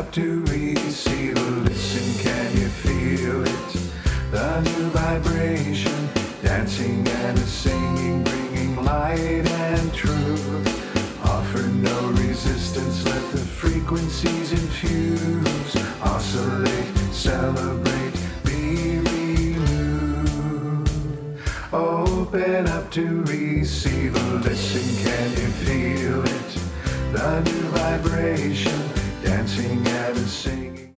up to receive. Listen, can you feel it? The new vibration, dancing and a singing, bringing light and truth. Offer no resistance, let the frequencies infuse. Oscillate, celebrate, be renewed. Open up to receive. Listen, can you feel it? The new vibration, dancing and a singing.